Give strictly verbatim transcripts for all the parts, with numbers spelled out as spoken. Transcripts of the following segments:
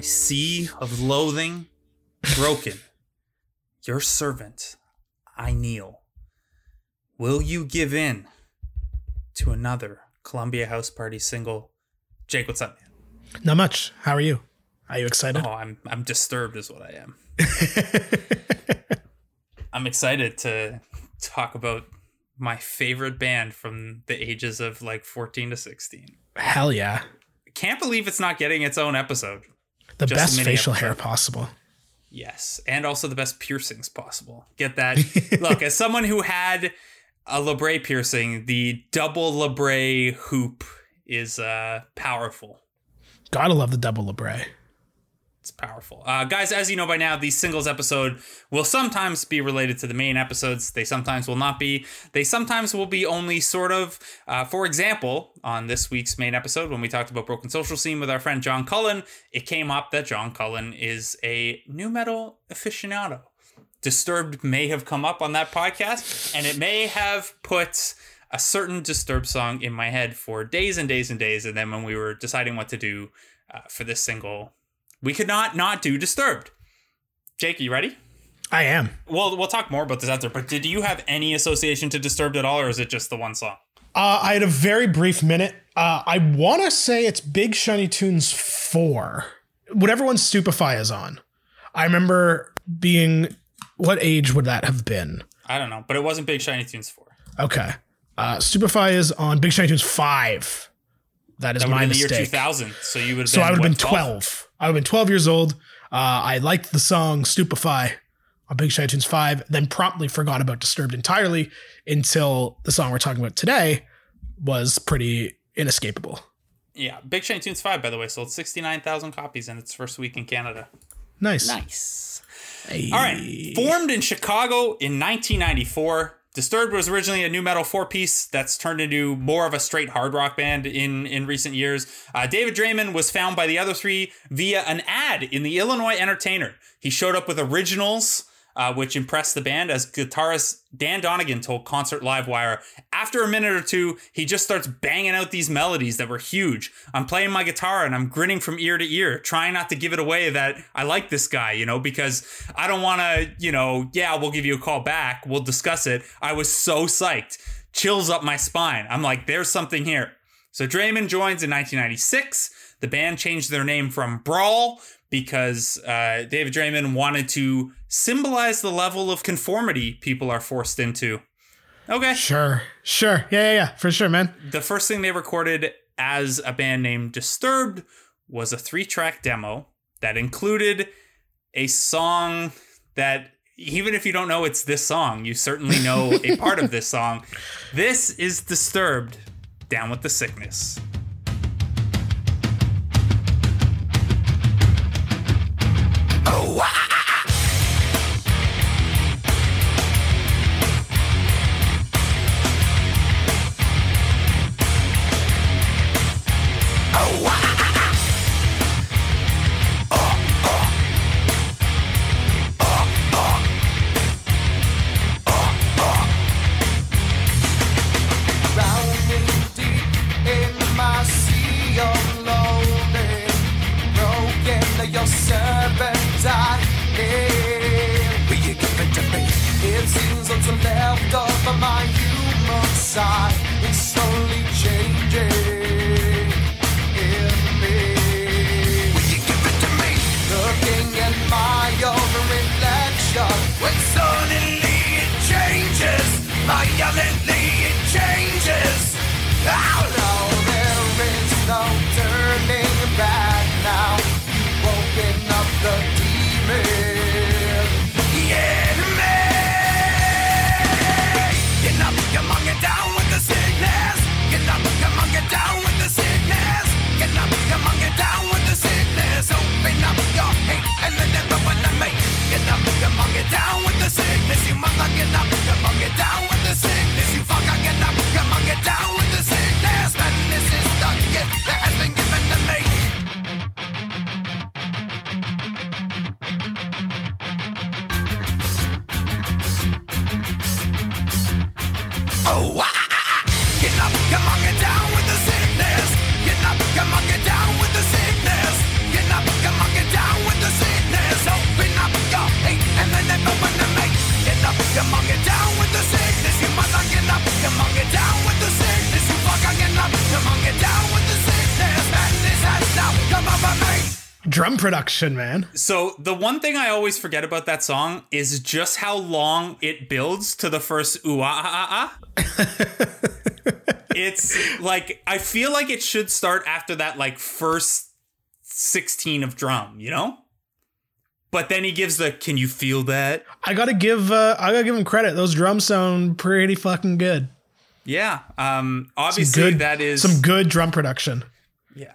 my sea of loathing broken, your servant, I kneel. Will you give in to another Columbia House Party single? Jake, what's up, man? Not much. How are you? Are you excited? Oh, I'm I'm disturbed is what I am. I'm excited to talk about my favorite band from the ages of like fourteen to sixteen. Hell yeah. Can't believe it's not getting its own episode. The Just best a mini facial episode. hair possible. Yes, and also the best piercings possible. Get that? Look, as someone who had a labrae piercing, the double labrae hoop is uh, powerful. Gotta love the double labrae. It's powerful. Uh, guys, as you know by now, the singles episode will sometimes be related to the main episodes. They sometimes will not be. They sometimes will be only sort of. Uh, for example, on this week's main episode, when we talked about Broken Social Scene with our friend John Cullen, it came up that John Cullen is a nu metal aficionado. Disturbed may have come up on that podcast, and it may have put a certain Disturbed song in my head for days and days and days. And then when we were deciding what to do uh, for this single, we could not not do Disturbed. Jake, are you ready? I am. Well, we'll talk more about this after, but did you have any association to Disturbed at all, or is it just the one song? Uh, I had a very brief minute. Uh, I want to say it's Big Shiny Tunes four. Whatever one Stupefy is on. I remember being... What age would that have been? I don't know, but it wasn't Big Shiny Tunes four. Okay. Uh, Stupefy is on Big Shiny Tunes five. That is That would my have been the mistake. year two thousand, so you would have So been, I would have what, been twelve. I would have been twelve years old. Uh, I liked the song Stupefy on Big Shiny Tunes five, then promptly forgot about Disturbed entirely until the song we're talking about today was pretty inescapable. Yeah, Big Shiny Tunes five, by the way, sold sixty-nine thousand copies in its first week in Canada. Nice. Nice. Hey. All right. Formed in Chicago in nineteen ninety-four, Disturbed was originally a nu metal four-piece that's turned into more of a straight hard rock band in, in recent years. Uh, David Draymond was found by the other three via an ad in the Illinois Entertainer. He showed up with originals, uh, which impressed the band, as guitarist Dan Donegan told Concert Livewire. After a minute or two, he just starts banging out these melodies that were huge. I'm playing my guitar and I'm grinning from ear to ear, trying not to give it away that I like this guy, you know, because I don't want to, you know, yeah, we'll give you a call back. We'll discuss it. I was so psyched. Chills up my spine. I'm like, there's something here. So Draymond joins in nineteen ninety-six. The band changed their name from Brawl because uh, David Draymond wanted to symbolize the level of conformity people are forced into. Okay. Sure. Sure. Yeah, yeah, yeah. For sure, man. The first thing they recorded as a band named Disturbed was a three-track demo that included a song that, even if you don't know it's this song, you certainly know a part of this song. This is Disturbed, Down with the Sickness. Oh, wow. Left over my human side, it's slowly changing in me. Will you give it to me? Looking at my own reflection, when suddenly it changes, violently it changes. Oh no, there is no turning back now. You've woken up the demon, the enemy. You're among it down with the sickness. drum production, man. So the one thing I always forget about that song is just how long it builds to the first ooh ah ah ah. It's like, I feel like it should start after that like first sixteen of drum, you know? But then he gives the, can you feel that? I gotta give uh, I gotta give him credit. Those drums sound pretty fucking good. Yeah. Um. Obviously, good, that is some good drum production. Yeah.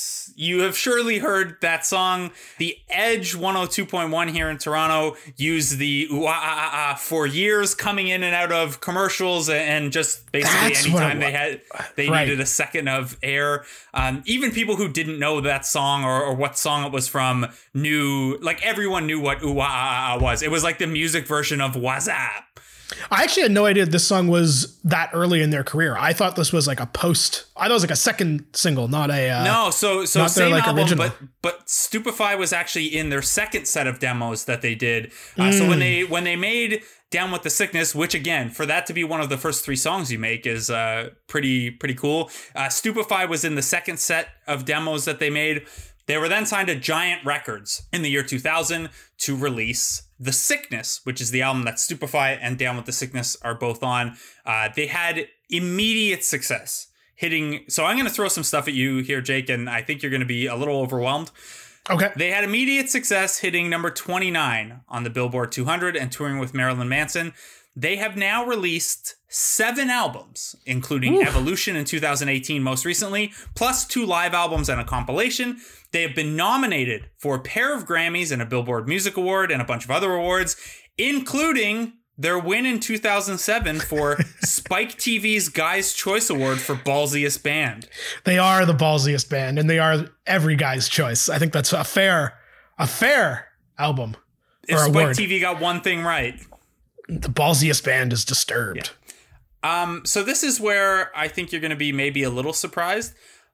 You have surely heard that song. The Edge one oh two point one here in Toronto used the ooh, ah, ah, ah, for years, coming in and out of commercials, and just basically That's anytime they had they right. needed a second of air. Um, even people who didn't know that song or, or what song it was from knew, like everyone knew what ooh, ah, ah, ah was. It was like the music version of WhatsApp. I actually had no idea this song was that early in their career. I thought this was like a post. I thought it was like a second single, not a uh, no. So so not their, same like, album, original. but but Stupefy was actually in their second set of demos that they did. Uh, mm. So when they when they made Down with the Sickness, which again, for that to be one of the first three songs you make is uh, pretty pretty cool. Uh, Stupefy was in the second set of demos that they made. They were then signed to Giant Records in the year two thousand to release The Sickness, which is the album that Stupefy and Down with the Sickness are both on. Uh, they had immediate success hitting. So I'm going to throw some stuff at you here, Jake, and I think you're going to be a little overwhelmed. Okay. They had immediate success hitting number twenty-nine on the Billboard two hundred and touring with Marilyn Manson. They have now released seven albums, including Ooh. Evolution in two thousand eighteen most recently, plus two live albums and a compilation. They have been nominated for a pair of Grammys and a Billboard Music Award and a bunch of other awards, including their win in two thousand seven for Spike T V's Guy's Choice Award for Ballsiest Band. They are the ballsiest band, and they are every guy's choice. I think that's a fair, a fair album. If or Spike award. T V got one thing right. The ballsiest band is Disturbed. Yeah. Um, so this is where I think you're going to be maybe a little surprised.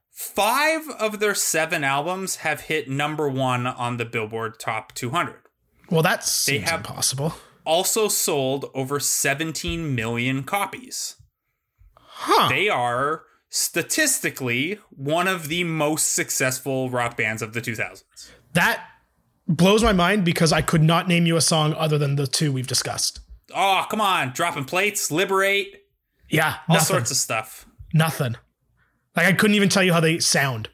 Five of their seven albums have hit number one on the Billboard Top two hundred. Well, that seems they have impossible. Also sold over seventeen million copies. Huh. They are statistically one of the most successful rock bands of the two thousands. That blows my mind because I could not name you a song other than the two we've discussed. Oh, come on. Dropping Plates, Liberate. Yeah. All nothing. sorts of stuff. Nothing. Like, I couldn't even tell you how they sound.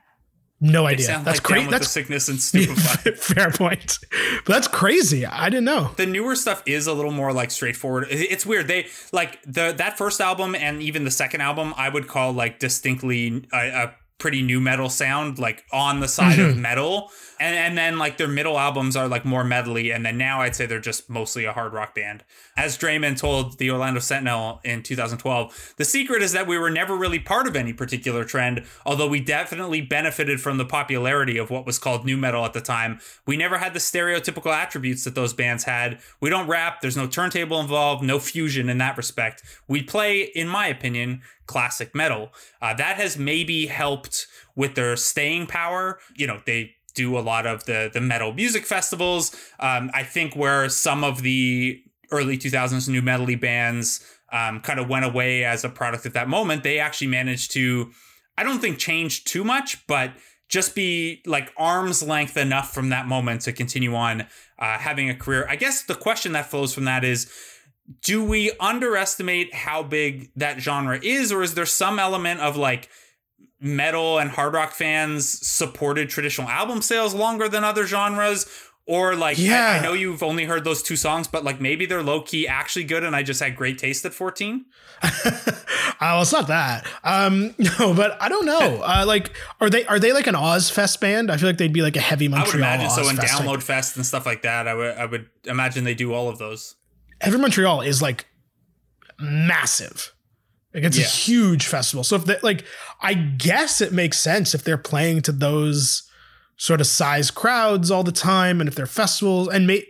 No they idea. Sound that's like crazy. Down with That's the Sickness and Stupefy. Fair point. But that's crazy. I didn't know. The newer stuff is a little more like straightforward. It's weird. They like the that first album and even the second album I would call like distinctly a, a pretty new metal sound, like on the side mm-hmm. of metal. And and then like their middle albums are like more metally, and then now I'd say they're just mostly a hard rock band. As Draiman told the Orlando Sentinel in two thousand twelve, the secret is that we were never really part of any particular trend, although we definitely benefited from the popularity of what was called nu metal at the time. We never had the stereotypical attributes that those bands had. We don't rap, there's no turntable involved, no fusion in that respect. We play, in my opinion, classic metal. Uh, that has maybe helped with their staying power. You know, they do a lot of the the metal music festivals. Um, I think where some of the early two thousands nu metal-y bands um, kind of went away as a product at that moment, they actually managed to, I don't think change too much, but just be like arm's length enough from that moment to continue on uh, having a career. I guess the question that flows from that is, do we underestimate how big that genre is, or is there some element of like metal and hard rock fans supported traditional album sales longer than other genres? Or like, yeah. I, I know you've only heard those two songs, but like maybe they're low key actually good and I just had great taste at fourteen. uh, well, it's not that. Um, no, but I don't know. Uh, like, are they are they like an Ozfest band? I feel like they'd be like a heavy Montreal. I would imagine so. In Ozfest Download type. Fest and stuff like that, I would I would imagine they do all of those. Heavy Montreal is like massive. Like it's yeah. a huge festival. So if they like, I guess it makes sense if they're playing to those sort of size crowds all the time, and if they're festivals and may,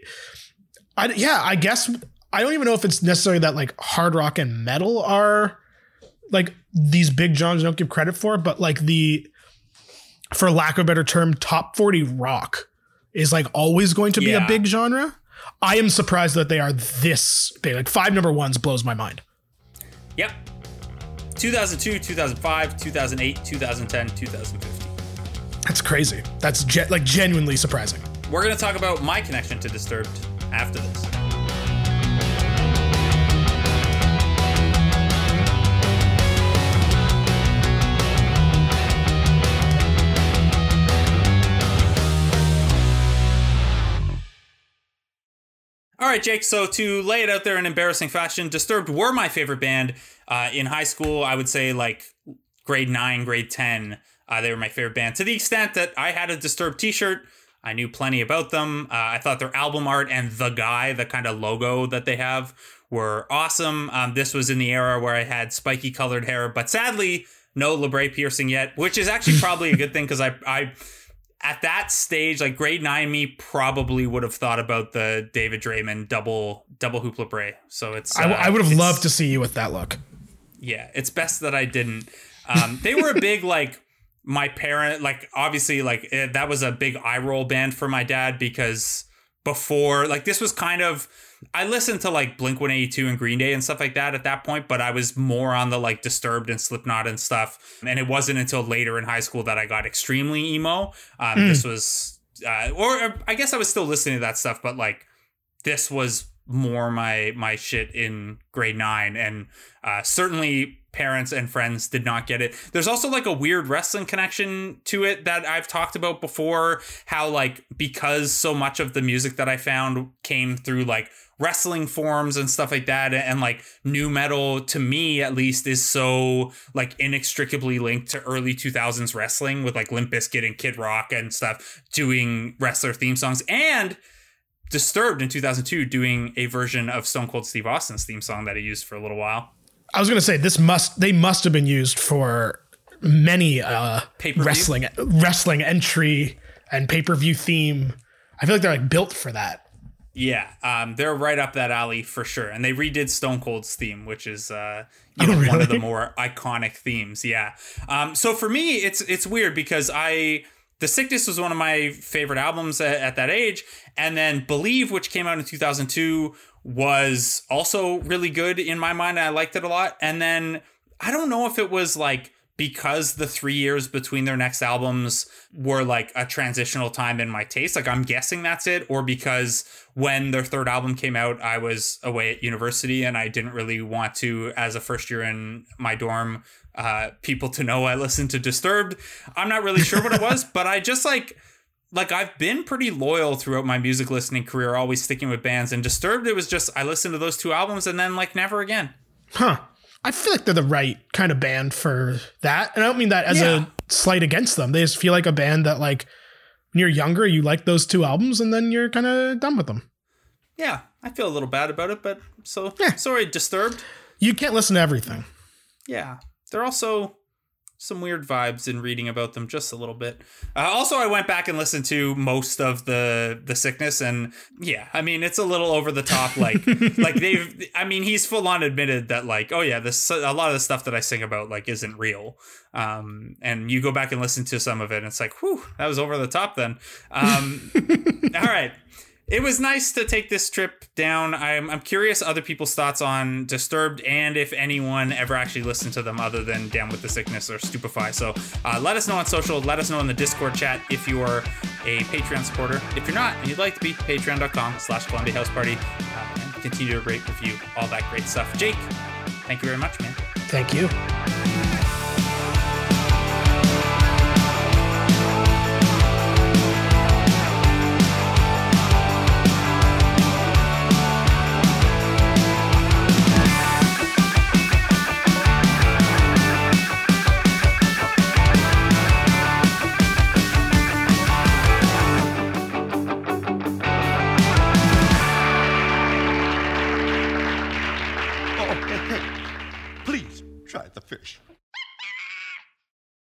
I yeah, I guess I don't even know if it's necessarily that like hard rock and metal are like these big genres don't give credit for, but like the, for lack of a better term, top forty rock is like always going to be yeah. a big genre. I am surprised that they are this big. Like five number ones blows my mind. Yep. two thousand two, two thousand five, two thousand eight, two thousand ten, two thousand fifteen. That's crazy. That's ge- like genuinely surprising. We're going to talk about my connection to Disturbed after this. All right, Jake, so to lay it out there in embarrassing fashion, Disturbed were my favorite band uh, in high school. I would say like grade nine, grade ten, uh, they were my favorite band, to the extent that I had a Disturbed t-shirt. I knew plenty about them. Uh, I thought their album art and the guy, the kind of logo that they have, were awesome. Um, this was in the era where I had spiky colored hair, but sadly, no labret piercing yet, which is actually probably a good thing because I... I at that stage, like grade nine me probably would have thought about the David Draymond double double hoop labre. So it's uh, I, I would have loved to see you with that look. Yeah, it's best that I didn't. Um, they were a big like my parent like obviously like it, that was a big eye roll band for my dad because before like this was kind of I listened to like Blink one eighty-two and Green Day and stuff like that at that point, but I was more on the like Disturbed and Slipknot and stuff. And it wasn't until later in high school that I got extremely emo. Um, mm. This was, uh, or I guess I was still listening to that stuff, but like this was more my my shit in grade nine, and uh, certainly parents and friends did not get it. There's also like a weird wrestling connection to it that I've talked about before, how like because so much of the music that I found came through like wrestling forums and stuff like that, and like nu metal to me at least is so like inextricably linked to early two thousands wrestling with like Limp Bizkit and Kid Rock and stuff doing wrestler theme songs, and Disturbed in two thousand two doing a version of Stone Cold Steve Austin's theme song that he used for a little while. I was going to say this must they must have been used for many uh, wrestling wrestling entry and pay-per-view theme. I feel like they're like built for that. Yeah, um, they're right up that alley for sure. And they redid Stone Cold's theme, which is uh, you oh, know, really? one of the more iconic themes. Yeah. Um, so for me, it's it's weird because I The Sickness was one of my favorite albums at, at that age. And then Believe, which came out in two thousand two, was also really good in my mind. I liked it a lot. And then I don't know if it was like because the three years between their next albums were like a transitional time in my taste. Like I'm guessing that's it. Or because when their third album came out, I was away at university and I didn't really want to, as a first year in my dorm, uh, people to know I listened to Disturbed. I'm not really sure what it was, but I just like... Like, I've been pretty loyal throughout my music listening career, always sticking with bands. And Disturbed, it was just, I listened to those two albums and then, like, never again. Huh. I feel like they're the right kind of band for that. And I don't mean that as yeah. a slight against them. They just feel like a band that, like, when you're younger, you like those two albums and then you're kind of done with them. Yeah, I feel a little bad about it, but so, yeah. sorry, Disturbed. You can't listen to everything. Yeah. They're also... some weird vibes in reading about them just a little bit. Uh, also, I went back and listened to most of the the Sickness, and yeah, I mean, it's a little over the top. Like, like they've, I mean, he's full on admitted that like, oh yeah, this a lot of the stuff that I sing about like isn't real. Um, and you go back and listen to some of it, and it's like, whew, that was over the top. Then, um, all right. It was nice to take this trip down. I'm I'm curious other people's thoughts on Disturbed and if anyone ever actually listened to them other than Down with the Sickness or Stupefy. So uh, let us know on social. Let us know in the Discord chat if you're a Patreon supporter. If you're not and you'd like to be, patreon.com slash Columbia House Party. Uh, and continue to rate, review, all that great stuff. Jake, thank you very much, man. Thank you.